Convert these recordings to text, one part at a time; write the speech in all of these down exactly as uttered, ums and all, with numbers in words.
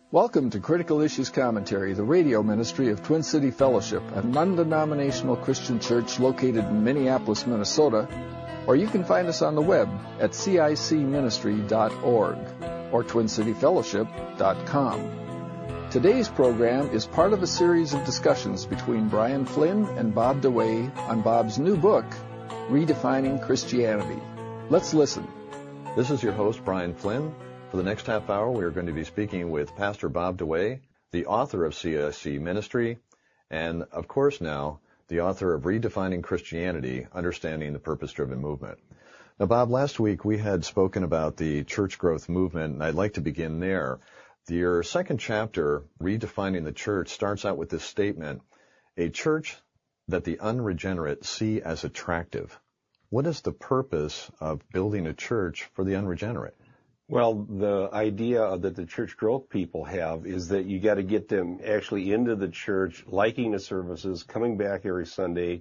Welcome to Critical Issues Commentary, the radio ministry of Twin City Fellowship, a non-denominational Christian church located in Minneapolis, Minnesota, or you can find us on the web at c i c ministry dot org or twin city fellowship dot com. Today's program is part of a series of discussions between Brian Flynn and Bob DeWaay on Bob's new book, Redefining Christianity. Let's listen. This is your host, Brian Flynn. For the next half hour, we are going to be speaking with Pastor Bob DeWaay, the author of C I C Ministry, and, of course now, the author of Redefining Christianity, Understanding the Purpose-Driven Movement. Now, Bob, last week we had spoken about the church growth movement, and I'd like to begin there. Your second chapter, Redefining the Church, starts out with this statement, a church that the unregenerate see as attractive. What is the purpose of building a church for the unregenerate? Well, the idea that the church growth people have is that you got to get them actually into the church, liking the services, coming back every Sunday,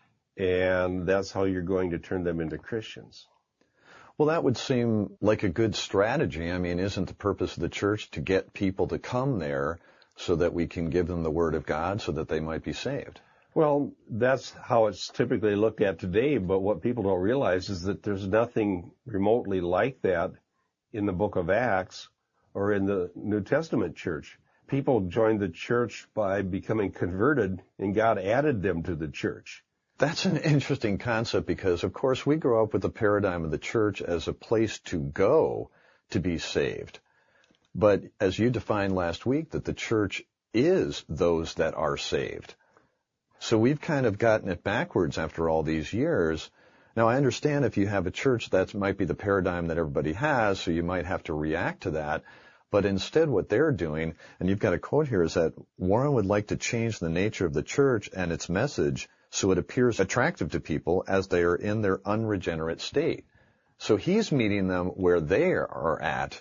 and that's how you're going to turn them into Christians. Well, that would seem like a good strategy. I mean, isn't the purpose of the church to get people to come there so that we can give them the Word of God so that they might be saved? Well, that's how it's typically looked at today, but what people don't realize is that there's nothing remotely like that in the book of Acts or in the New Testament church. People joined the church by becoming converted, and God added them to the church. That's an interesting concept because, of course, we grow up with the paradigm of the church as a place to go to be saved. But as you defined last week, that the church is those that are saved. So we've kind of gotten it backwards after all these years. Now, I understand if you have a church, that might be the paradigm that everybody has, so you might have to react to that. But instead, what they're doing, and you've got a quote here, is that Warren would like to change the nature of the church and its message so it appears attractive to people as they are in their unregenerate state. So he's meeting them where they are at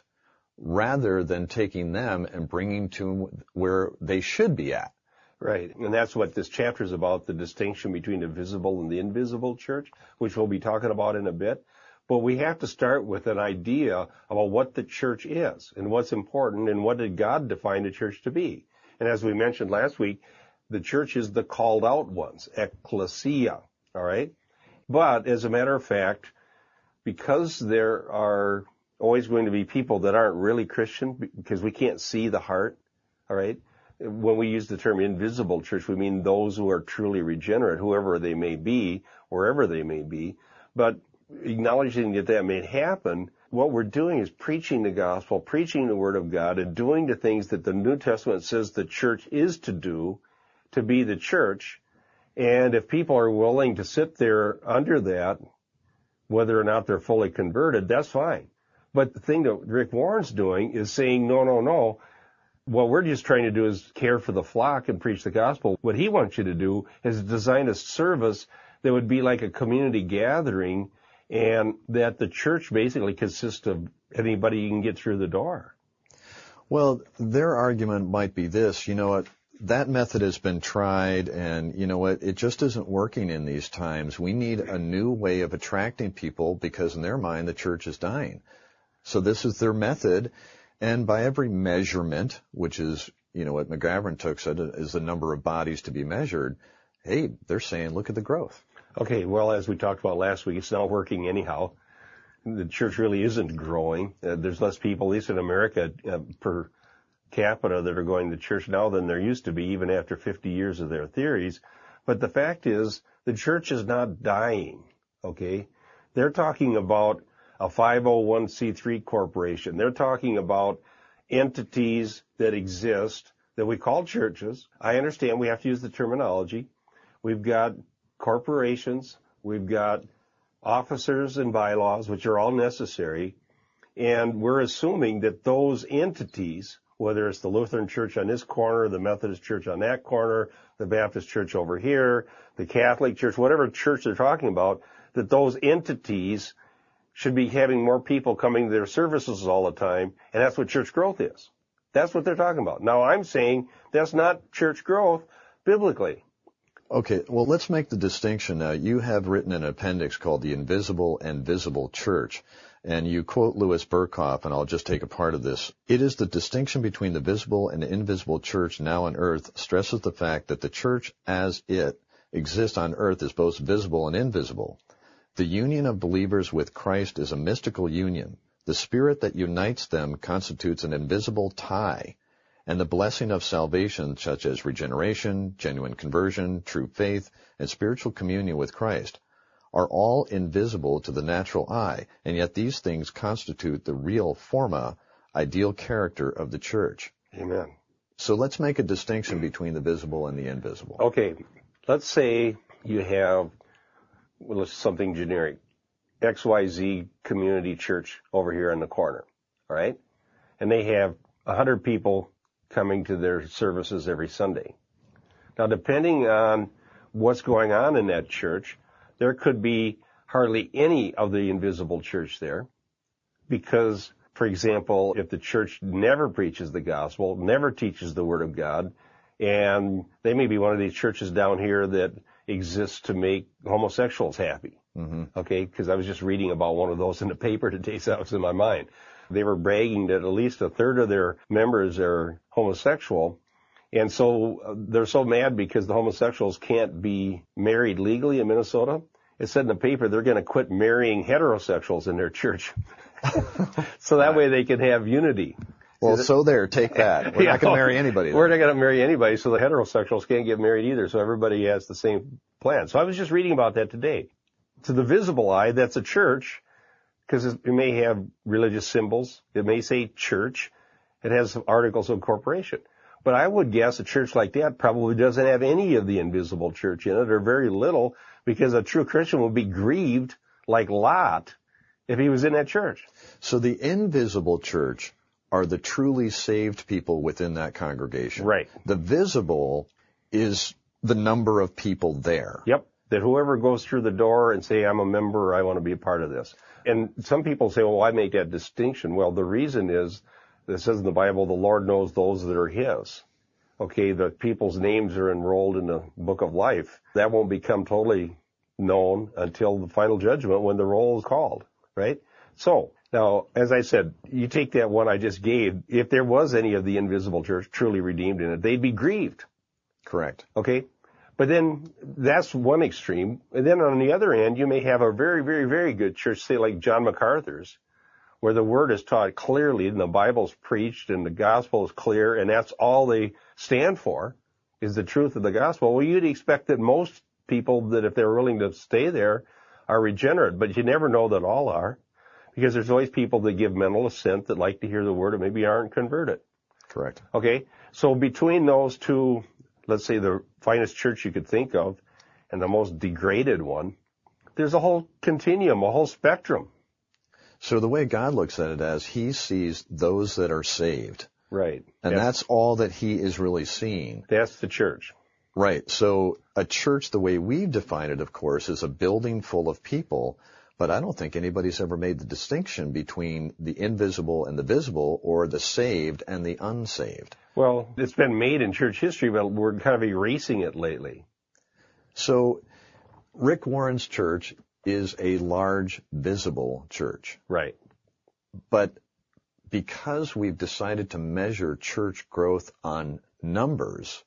rather than taking them and bringing to where they should be at. Right, and that's what this chapter is about, the distinction between the visible and the invisible church, which we'll be talking about in a bit. But we have to start with an idea about what the church is and what's important and what did God define the church to be. And as we mentioned last week, the church is the called out ones, ecclesia, all right? But as a matter of fact, because there are always going to be people that aren't really Christian because we can't see the heart, all right? When we use the term invisible church, we mean those who are truly regenerate, whoever they may be, wherever they may be. But acknowledging that that may happen, what we're doing is preaching the gospel, preaching the word of God, and doing the things that the New Testament says the church is to do, to be the church. And if people are willing to sit there under that, whether or not they're fully converted, that's fine. But the thing that Rick Warren's doing is saying, no, no, no. What we're just trying to do is care for the flock and preach the gospel. What he wants you to do is design a service that would be like a community gathering, and that the church basically consists of anybody you can get through the door. Well, their argument might be this, you know what, that method has been tried, and you know what, it just isn't working in these times. We need a new way of attracting people because in their mind the church is dying. So this is their method. And by every measurement, which is, you know, what McGavran took said is the number of bodies to be measured, hey, they're saying, look at the growth. Okay, well, as we talked about last week, it's not working anyhow. The church really isn't growing. Uh, there's less people, at least in America, uh, per capita that are going to church now than there used to be, even after fifty years of their theories. But the fact is, the church is not dying, okay? They're talking about a five oh one c three corporation. They're talking about entities that exist that we call churches. I understand we have to use the terminology. We've got corporations. We've got officers and bylaws, which are all necessary. And we're assuming that those entities, whether it's the Lutheran church on this corner, the Methodist church on that corner, the Baptist church over here, the Catholic church, whatever church they're talking about, that those entities should be having more people coming to their services all the time, and that's what church growth is. That's what they're talking about. Now, I'm saying that's not church growth biblically. Okay, well, let's make the distinction now. You have written an appendix called The Invisible and Visible Church, and you quote Louis Berkhoff, and I'll just take a part of this. It is the distinction between the visible and invisible church now on earth stresses the fact that the church as it exists on earth is both visible and invisible. The union of believers with Christ is a mystical union. The spirit that unites them constitutes an invisible tie, and the blessing of salvation, such as regeneration, genuine conversion, true faith, and spiritual communion with Christ, are all invisible to the natural eye, and yet these things constitute the real forma, ideal character of the church. Amen. So let's make a distinction between the visible and the invisible. Okay, let's say you have well, it's something generic, X Y Z Community Church over here in the corner, all right? And they have one hundred people coming to their services every Sunday. Now, depending on what's going on in that church, there could be hardly any of the invisible church there because, for example, if the church never preaches the gospel, never teaches the Word of God, and they may be one of these churches down here that exists to make homosexuals happy. Mm-hmm. Okay, because I was just reading about one of those in the paper today, so that was in my mind. They were bragging that at least a third of their members are homosexual. And so uh, they're so mad because the homosexuals can't be married legally in Minnesota. It said in the paper they're going to quit marrying heterosexuals in their church. So that way they can have unity. Well, so there, take that. We're yeah, not going to marry anybody. We're not going to marry anybody, so the heterosexuals can't get married either. So everybody has the same plan. So I was just reading about that today. To the visible eye, that's a church, because it may have religious symbols. It may say church. It has some articles of incorporation. But I would guess a church like that probably doesn't have any of the invisible church in it, or very little, because a true Christian would be grieved like Lot if he was in that church. So the invisible church are the truly saved people within that congregation. Right. The visible is the number of people there. Yep. That whoever goes through the door and say, I'm a member, I want to be a part of this. And some people say, well, why make that distinction? Well, the reason is, it says in the Bible, the Lord knows those that are His. Okay, the people's names are enrolled in the book of life. That won't become totally known until the final judgment when the roll is called, right? So, now, as I said, you take that one I just gave, if there was any of the invisible church truly redeemed in it, they'd be grieved. Correct. Okay? But then that's one extreme. And then on the other end, you may have a very, very, very good church, say like John MacArthur's, where the Word is taught clearly and the Bible's preached and the gospel is clear and that's all they stand for is the truth of the gospel. Well, you'd expect that most people that if they're willing to stay there are regenerate, but you never know that all are, because there's always people that give mental assent that like to hear the Word and maybe aren't converted. Correct. Okay? So between those two, let's say the finest church you could think of and the most degraded one, there's a whole continuum, a whole spectrum. So the way God looks at it as He sees those that are saved. Right. And that's, that's all that He is really seeing. That's the church. Right. So a church, the way we define it, of course, is a building full of people. But I don't think anybody's ever made the distinction between the invisible and the visible, or the saved and the unsaved. Well, it's been made in church history, but we're kind of erasing it lately. So Rick Warren's church is a large, visible church. Right. But because we've decided to measure church growth on numbers,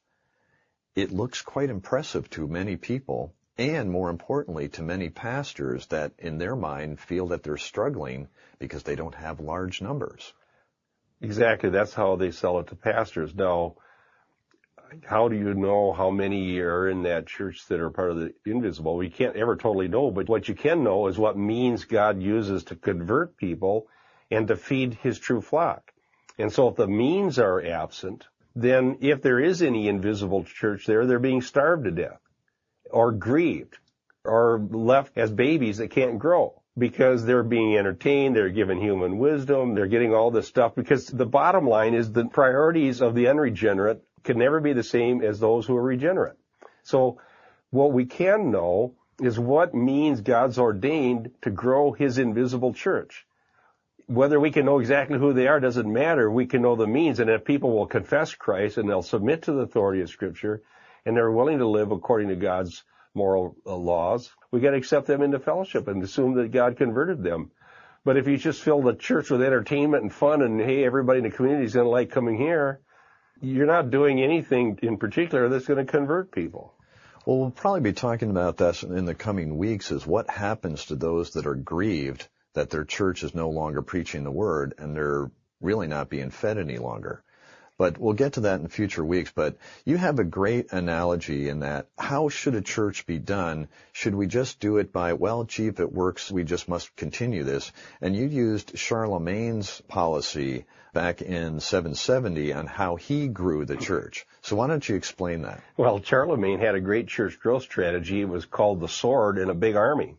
it looks quite impressive to many people, and more importantly, to many pastors that in their mind feel that they're struggling because they don't have large numbers. Exactly. That's how they sell it to pastors. Now, how do you know how many are in that church that are part of the invisible? We can't ever totally know, but what you can know is what means God uses to convert people and to feed His true flock. And so if the means are absent, then if there is any invisible church there, they're being starved to death, or grieved, or left as babies that can't grow, because they're being entertained, they're given human wisdom, they're getting all this stuff, because the bottom line is the priorities of the unregenerate can never be the same as those who are regenerate. So what we can know is what means God's ordained to grow His invisible church. Whether we can know exactly who they are doesn't matter. We can know the means, and if people will confess Christ and they'll submit to the authority of Scripture, and they're willing to live according to God's moral uh, laws, we got to accept them into fellowship and assume that God converted them. But if you just fill the church with entertainment and fun and, hey, everybody in the community is going to like coming here, you're not doing anything in particular that's going to convert people. Well, we'll probably be talking about that in the coming weeks, is what happens to those that are grieved that their church is no longer preaching the word and they're really not being fed any longer. But we'll get to that in future weeks. But you have a great analogy in that, how should a church be done? Should we just do it by, well, gee, if it works, we just must continue this? And you used Charlemagne's policy back in seven seventy on how he grew the church. So why don't you explain that? Well, Charlemagne had a great church growth strategy. It was called the sword and a big army.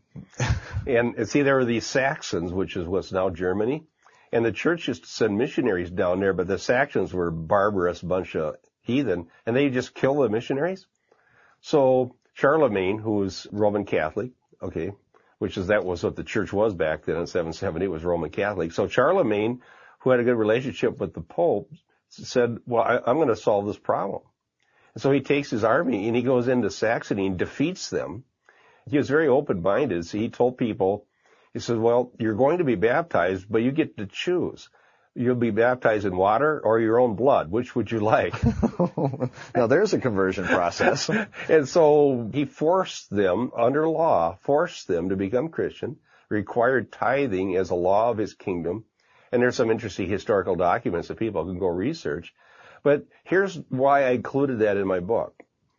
And see, there were these Saxons, which is what's now Germany. And the church used to send missionaries down there, but the Saxons were a barbarous bunch of heathen, and they just killed the missionaries. So Charlemagne, who was Roman Catholic, okay, which is that was what the church was back then in seven seventy, was Roman Catholic. So Charlemagne, who had a good relationship with the Pope, said, well, I, I'm going to solve this problem. And so he takes his army and he goes into Saxony and defeats them. He was very open-minded, so he told people, he said, well, you're going to be baptized, but you get to choose. You'll be baptized in water or your own blood. Which would you like? Now, there's a conversion process. And so he forced them, under law, forced them to become Christian, required tithing as a law of his kingdom. And there's some interesting historical documents that people can go research. But here's why I included that in my book,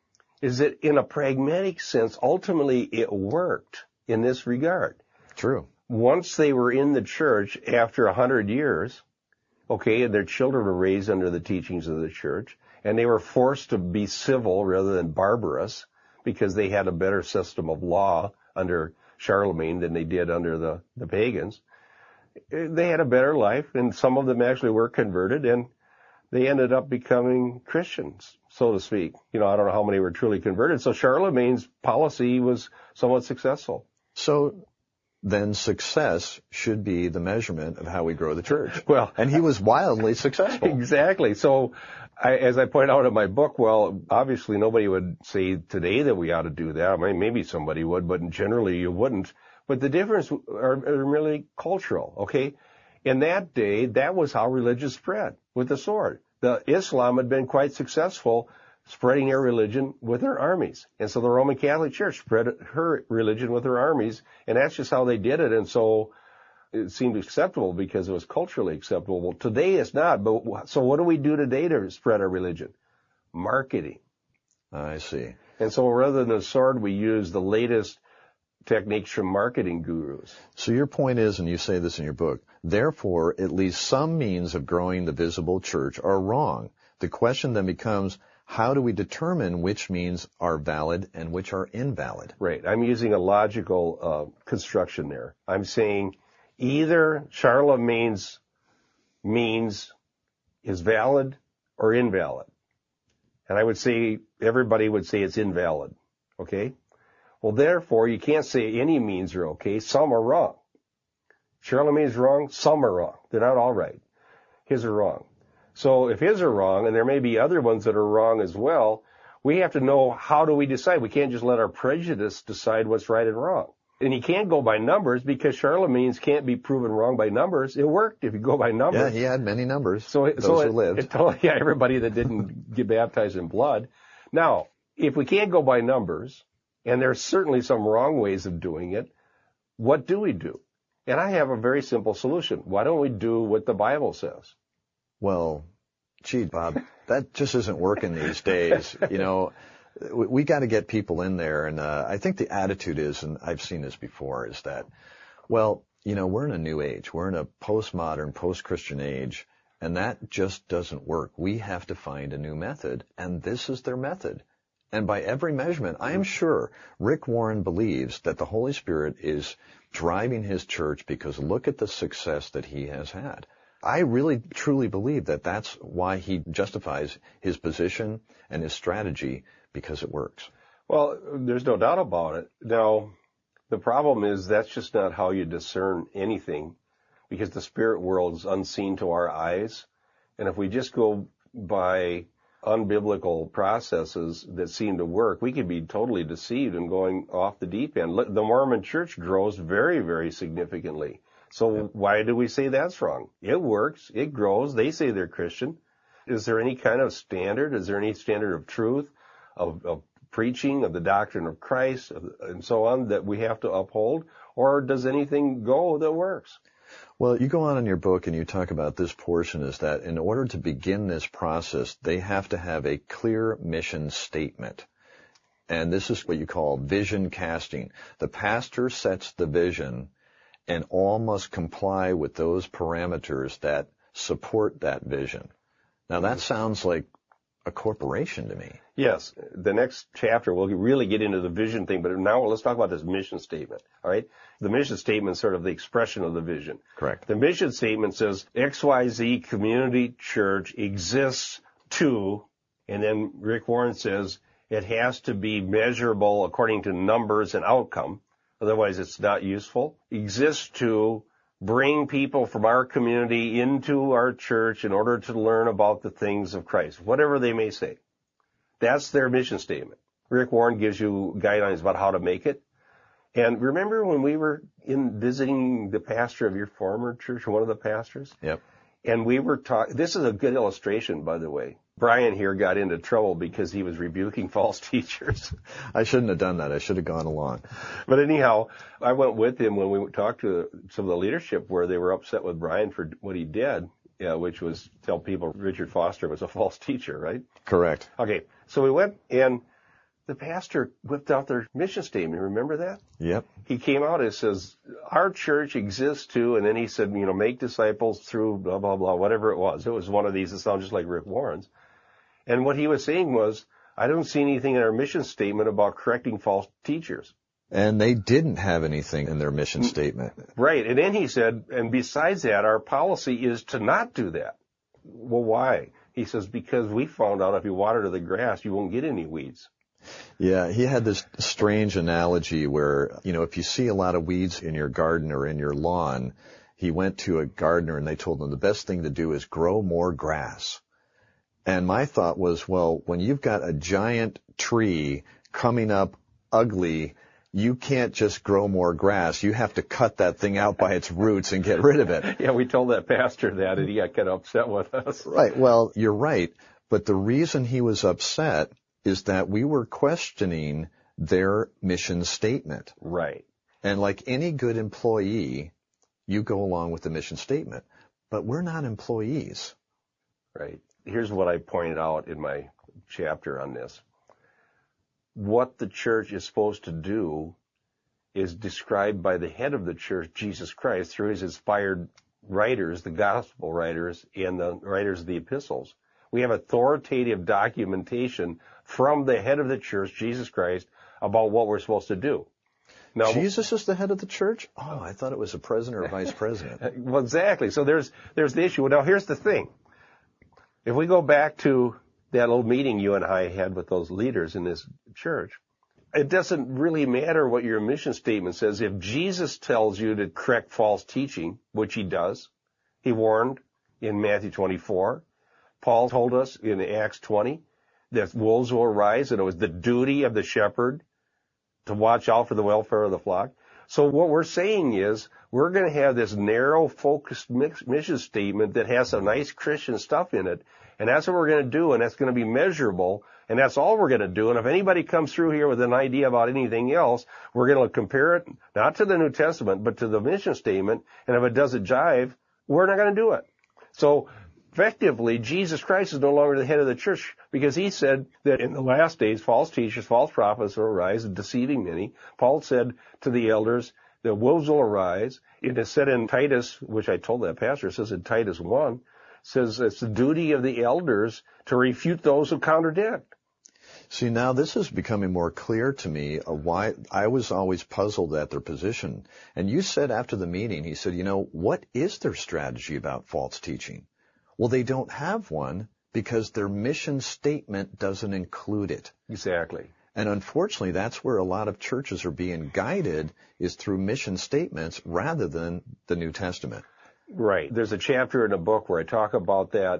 is that in a pragmatic sense, ultimately it worked in this regard. True. Once they were in the church after a hundred years, okay, and their children were raised under the teachings of the church, and they were forced to be civil rather than barbarous because they had a better system of law under Charlemagne than they did under the, the pagans. They had a better life, and some of them actually were converted, and they ended up becoming Christians, so to speak. You know, I don't know how many were truly converted. So Charlemagne's policy was somewhat successful. So then success should be the measurement of how we grow the church. Well, and he was wildly successful. Exactly. So I, as I point out in my book, well, obviously nobody would say today that we ought to do that. I mean, maybe somebody would, but generally you wouldn't. But the difference are, are really cultural, okay? In that day, that was how religion spread, with the sword. The Islam had been quite successful spreading their religion with their armies. And so the Roman Catholic Church spread her religion with her armies, and that's just how they did it. And so it seemed acceptable because it was culturally acceptable. Well, today it's not. But so what do we do today to spread our religion? Marketing. I see. And so rather than a sword, we use the latest techniques from marketing gurus. So your point is, and you say this in your book, therefore, at least some means of growing the visible church are wrong. The question then becomes, how do we determine which means are valid and which are invalid? Right. I'm using a logical uh, construction there. I'm saying either Charlemagne's means is valid or invalid. And I would say, everybody would say it's invalid. Okay? Well, therefore, you can't say any means are okay. Some are wrong. Charlemagne's wrong. Some are wrong. They're not all right. His are wrong. So if his are wrong, and there may be other ones that are wrong as well, we have to know, how do we decide? We can't just let our prejudice decide what's right and wrong. And you can't go by numbers because Charlemagne's can't be proven wrong by numbers. It worked if you go by numbers. Yeah, he had many numbers, so, those so who it, lived. It told, yeah, everybody that didn't get baptized in blood. Now, if we can't go by numbers, and there's certainly some wrong ways of doing it, what do we do? And I have a very simple solution. Why don't we do what the Bible says? Well, gee, Bob, that just isn't working these days. You know, we, we got to get people in there. And uh, I think the attitude is, and I've seen this before, is that, well, you know, we're in a new age. We're in a postmodern, post-Christian age, and that just doesn't work. We have to find a new method, and this is their method. And by every measurement, I am sure Rick Warren believes that the Holy Spirit is driving his church because look at the success that he has had. I really, truly believe that that's why he justifies his position and his strategy, because it works. Well, there's no doubt about it. Now, the problem is that's just not how you discern anything, because the spirit world is unseen to our eyes. And if we just go by unbiblical processes that seem to work, we could be totally deceived and going off the deep end. The Mormon Church grows very, very significantly. So yeah. Why do we say that's wrong? It works. It grows. They say they're Christian. Is there any kind of standard? Is there any standard of truth, of, of preaching, of the doctrine of Christ, and so on, that we have to uphold? Or does anything go that works? Well, you go on in your book and you talk about this portion is that in order to begin this process, they have to have a clear mission statement. And this is what you call vision casting. The pastor sets the vision, and all must comply with those parameters that support that vision. Now, that sounds like a corporation to me. Yes. The next chapter, we'll really get into the vision thing, but now let's talk about this mission statement, all right? The mission statement is sort of the expression of the vision. Correct. The mission statement says X Y Z Community Church exists to, and then Rick Warren says it has to be measurable according to numbers and outcome, otherwise it's not useful, exists to bring people from our community into our church in order to learn about the things of Christ, whatever they may say. That's their mission statement. Rick Warren gives you guidelines about how to make it. And remember when we were in visiting the pastor of your former church, one of the pastors? Yep. And we were talking, this is a good illustration, by the way. Brian here got into trouble because he was rebuking false teachers. I shouldn't have done that. I should have gone along. But anyhow, I went with him when we talked to some of the leadership where they were upset with Brian for what he did, yeah, which was tell people Richard Foster was a false teacher, right? Correct. Okay, so we went and the pastor whipped out their mission statement. Remember that? Yep. He came out and says, our church exists to, and then he said, you know, make disciples through blah, blah, blah, whatever it was. It was one of these that sound just like Rick Warren's. And what he was saying was, I don't see anything in our mission statement about correcting false teachers. And they didn't have anything in their mission statement. Right. And then he said, and besides that, our policy is to not do that. Well, why? He says, because we found out if you water the grass, you won't get any weeds. Yeah, he had this strange analogy where, you know, if you see a lot of weeds in your garden or in your lawn, he went to a gardener and they told him the best thing to do is grow more grass. And my thought was, well, when you've got a giant tree coming up ugly, you can't just grow more grass. You have to cut that thing out by its roots and get rid of it. Yeah, we told that pastor that and he got kind of upset with us. Right. Well, you're right. But the reason he was upset is that we were questioning their mission statement. Right. And like any good employee, you go along with the mission statement. But we're not employees. Right. Here's what I pointed out in my chapter on this. What the church is supposed to do is described by the head of the church, Jesus Christ, through his inspired writers, the gospel writers, and the writers of the epistles. We have authoritative documentation from the head of the church, Jesus Christ, about what we're supposed to do. Now, Jesus is the head of the church? Oh, I thought it was a president or vice president. Well, exactly. So there's there's the issue. Now, here's the thing. If we go back to that little meeting you and I had with those leaders in this church, it doesn't really matter what your mission statement says. If Jesus tells you to correct false teaching, which he does, he warned in Matthew twenty-four. Paul told us in Acts twenty that wolves will arise, and it was the duty of the shepherd to watch out for the welfare of the flock. So what we're saying is we're going to have this narrow, focused mission statement that has some nice Christian stuff in it, and that's what we're going to do, and that's going to be measurable, and that's all we're going to do. And if anybody comes through here with an idea about anything else, we're going to compare it not to the New Testament, but to the mission statement, and if it doesn't jive, we're not going to do it. So effectively, Jesus Christ is no longer the head of the church because he said that in the last days, false teachers, false prophets will arise, deceiving many. Paul said to the elders, the wolves will arise. It is said in Titus, which I told that pastor, it says in Titus one, says it's the duty of the elders to refute those who contradict. See, now this is becoming more clear to me of why I was always puzzled at their position. And you said after the meeting, he said, you know, what is their strategy about false teaching? Well, they don't have one because their mission statement doesn't include it. Exactly. And unfortunately, that's where a lot of churches are being guided is through mission statements rather than the New Testament. Right. There's a chapter in a book where I talk about that.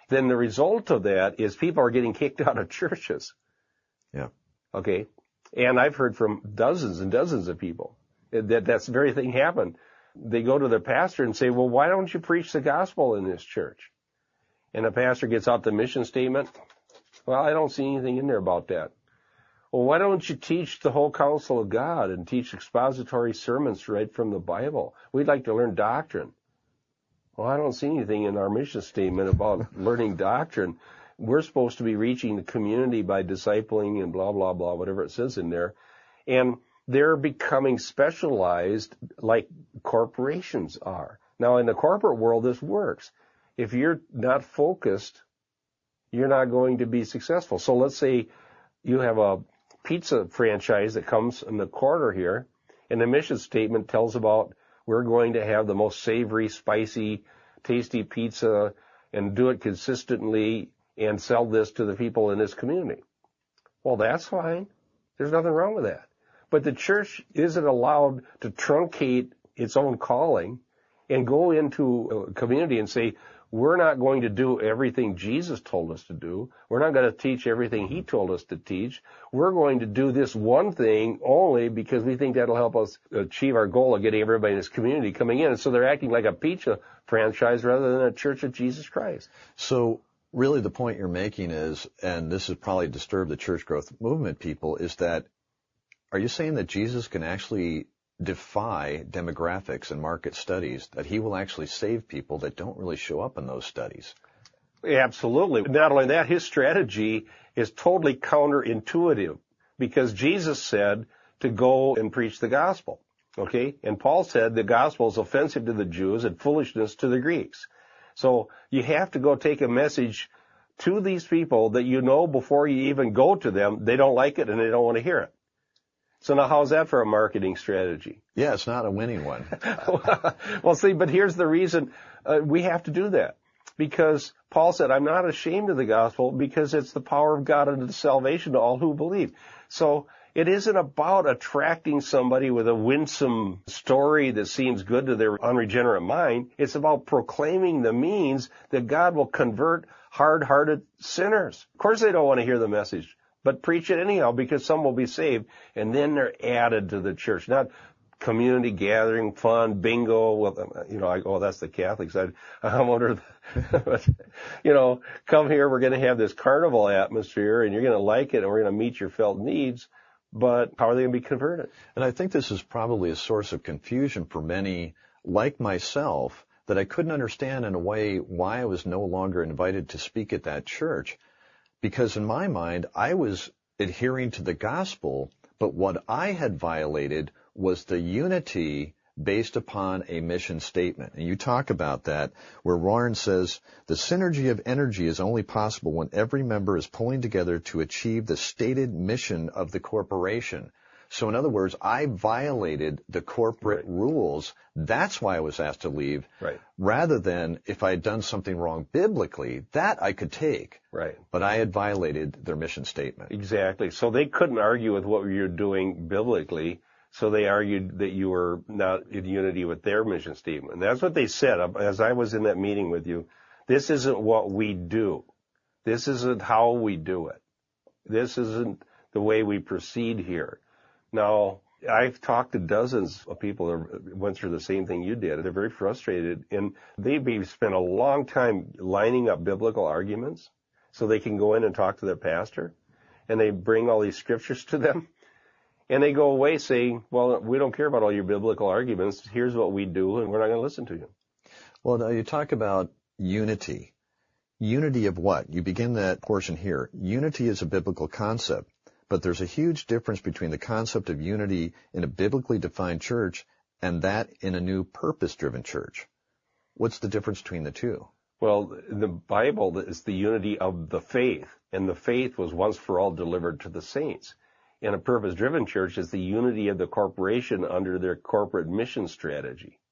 then the result of that is people are getting kicked out of churches. Yeah. Okay. And I've heard from dozens and dozens of people that that's the very thing happened. They go to their pastor and say, well, why don't you preach the gospel in this church? And the pastor gets out the mission statement. Well, I don't see anything in there about that. Well, why don't you teach the whole counsel of God and teach expository sermons right from the Bible? We'd like to learn doctrine. Well, I don't see anything in our mission statement about learning doctrine. We're supposed to be reaching the community by discipling and blah, blah, blah, whatever it says in there. And they're becoming specialized like corporations are. Now, in the corporate world, this works. If you're not focused, you're not going to be successful. So let's say you have a pizza franchise that comes in the corner here, and the mission statement tells about we're going to have the most savory, spicy, tasty pizza and do it consistently and sell this to the people in this community. Well, that's fine. There's nothing wrong with that. But the church isn't allowed to truncate its own calling and go into a community and say, we're not going to do everything Jesus told us to do. We're not going to teach everything he told us to teach. We're going to do this one thing only because we think that'll help us achieve our goal of getting everybody in this community coming in. And so they're acting like a pizza franchise rather than a Church of Jesus Christ. So really the point you're making is, and this has probably disturbed the church growth movement people, is that are you saying that Jesus can actually defy demographics and market studies, that he will actually save people that don't really show up in those studies? Absolutely. Not only that, his strategy is totally counterintuitive because Jesus said to go and preach the gospel. Okay? And Paul said the gospel is offensive to the Jews and foolishness to the Greeks. So you have to go take a message to these people that you know before you even go to them, they don't like it and they don't want to hear it. So now how's that for a marketing strategy? Yeah, it's not a winning one. Well, see, but here's the reason uh, we have to do that. Because Paul said, I'm not ashamed of the gospel because it's the power of God unto salvation to all who believe. So it isn't about attracting somebody with a winsome story that seems good to their unregenerate mind. It's about proclaiming the means that God will convert hard-hearted sinners. Of course they don't want to hear the message. But preach it anyhow because some will be saved, and then they're added to the church. Not community gathering, fun, bingo. Well, you know, I go, oh, that's the Catholic side. I wonder, but, you know, come here, we're going to have this carnival atmosphere, and you're going to like it, and we're going to meet your felt needs. But how are they going to be converted? And I think this is probably a source of confusion for many, like myself, that I couldn't understand in a way why I was no longer invited to speak at that church. Because in my mind, I was adhering to the gospel, but what I had violated was the unity based upon a mission statement. And you talk about that, where Warren says, the synergy of energy is only possible when every member is pulling together to achieve the stated mission of the corporation. So in other words, I violated the corporate right. rules. That's why I was asked to leave. Right. Rather than if I had done something wrong biblically, that I could take. Right. But I had violated their mission statement. Exactly. So they couldn't argue with what you're doing biblically. So they argued that you were not in unity with their mission statement. And that's what they said. As I was in that meeting with you, this isn't what we do. This isn't how we do it. This isn't the way we proceed here. Now, I've talked to dozens of people that went through the same thing you did. They're very frustrated, and they may spend a long time lining up biblical arguments so they can go in and talk to their pastor, and they bring all these scriptures to them, and they go away saying, well, we don't care about all your biblical arguments. Here's what we do, and we're not going to listen to you. Well, now you talk about unity. Unity of what? You begin that portion here. Unity is a biblical concept. But there's a huge difference between the concept of unity in a biblically defined church and that in a new purpose-driven church. What's the difference between the two? Well, the Bible is the unity of the faith, and the faith was once for all delivered to the saints. In a purpose-driven church is the unity of the corporation under their corporate mission strategy.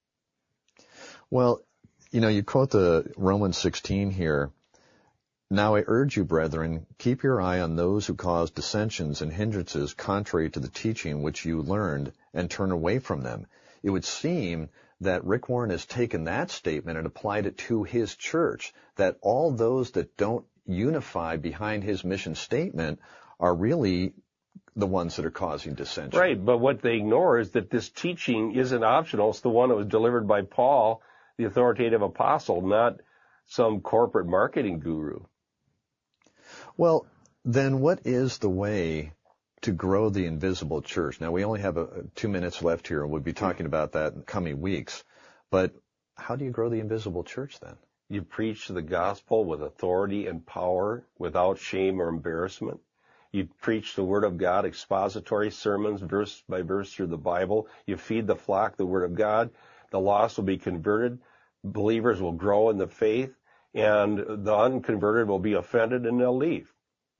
Well, you know, you quote the Romans sixteen here. Now I urge you, brethren, keep your eye on those who cause dissensions and hindrances contrary to the teaching which you learned, and turn away from them. It would seem that Rick Warren has taken that statement and applied it to his church, that all those that don't unify behind his mission statement are really the ones that are causing dissension. Right, but what they ignore is that this teaching isn't optional. It's the one that was delivered by Paul, the authoritative apostle, not some corporate marketing guru. Well, then what is the way to grow the invisible church? Now, we only have a, two minutes left here, and we'll be talking about that in coming weeks. But how do you grow the invisible church then? You preach the gospel with authority and power, without shame or embarrassment. You preach the Word of God, expository sermons, verse by verse through the Bible. You feed the flock the Word of God. The lost will be converted. Believers will grow in the faith. And the unconverted will be offended and they'll leave.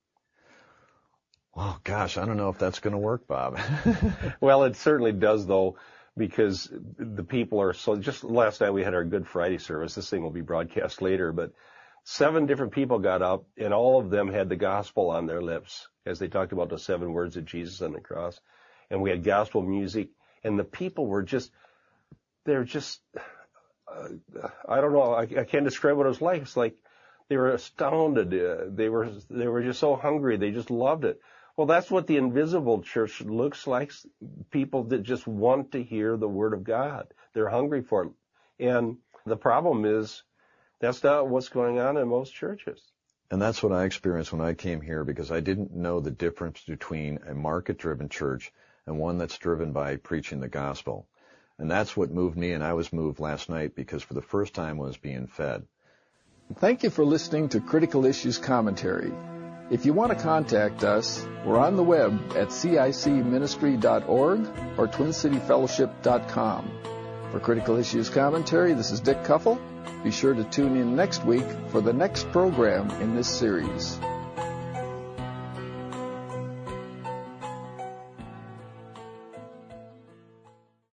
Oh, gosh, I don't know if that's going to work, Bob. Well, it certainly does, though, because the people are so... Just last night we had our Good Friday service. This thing will be broadcast later, but seven different people got up, and all of them had the gospel on their lips as they talked about the seven words of Jesus on the cross. And we had gospel music, and the people were just... They're just... Uh, I don't know. I, I can't describe what it was like. It's like they were astounded. Uh, they were they were just so hungry. They just loved it. Well, that's what the invisible church looks like. People that just want to hear the Word of God. They're hungry for it. And the problem is that's not what's going on in most churches. And that's what I experienced when I came here, because I didn't know the difference between a market-driven church and one that's driven by preaching the gospel. And that's what moved me, and I was moved last night because for the first time I was being fed. Thank you for listening to Critical Issues Commentary. If you want to contact us, we're on the web at C I C ministry dot org or twin city fellowship dot com. For Critical Issues Commentary, this is Dick Kuffel. Be sure to tune in next week for the next program in this series.